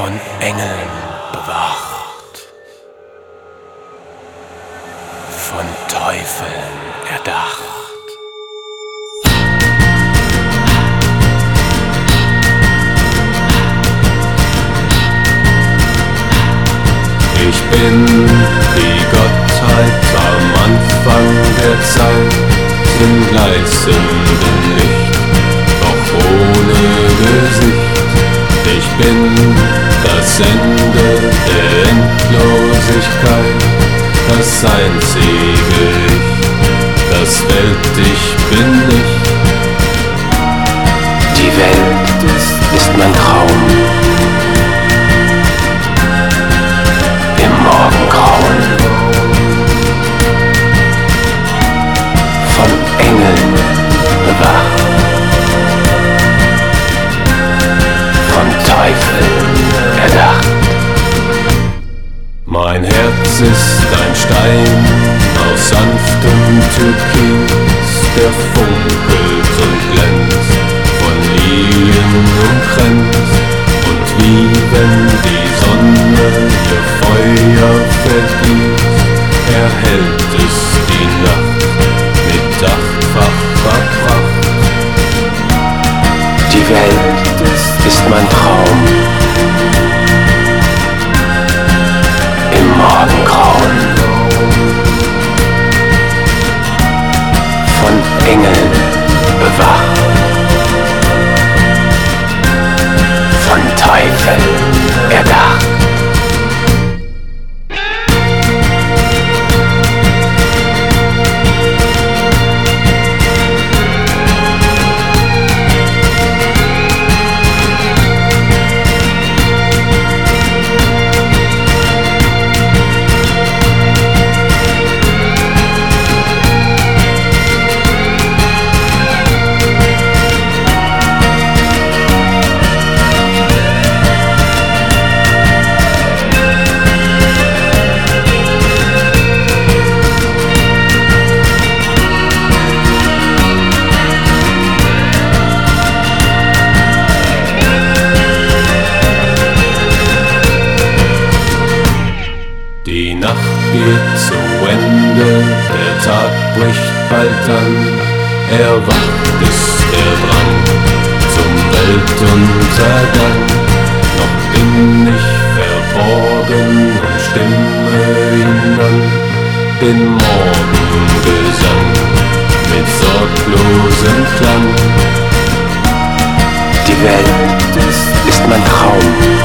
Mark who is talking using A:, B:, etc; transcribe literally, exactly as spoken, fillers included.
A: von Engeln bewacht, von Teufeln erdacht.
B: Ich bin die Gottheit am Anfang der Zeit, im gleißenden Licht, doch ohne Gesicht. Ich bin das Ende der Endlosigkeit, das einzige Ich, das Welt-Ich bin ich.
A: Die Welt ist mein Traum, im Morgengrauen, von Engeln bewacht, von Teufeln erdacht.
B: Mein Herz ist ein Stein aus sanftem Türkis, der funkelt und glänzt, von Lilien umkränzt. Und wie wenn die Sonne ihr Feuer vergießt, erhellt es die Nacht mit achtfacher Pracht.
A: Die Welt ist mein Traum, im Morgengrauen, von Engeln bewacht, von Teufeln erdacht.
B: Die Nacht geht zu Ende, der Tag bricht bald an. Erwacht ist der Drang zum Weltuntergang. Noch bin ich verborgen und stimme ihn an, den Morgengesang mit sorglosem Klang.
A: Die Welt ist mein Traum,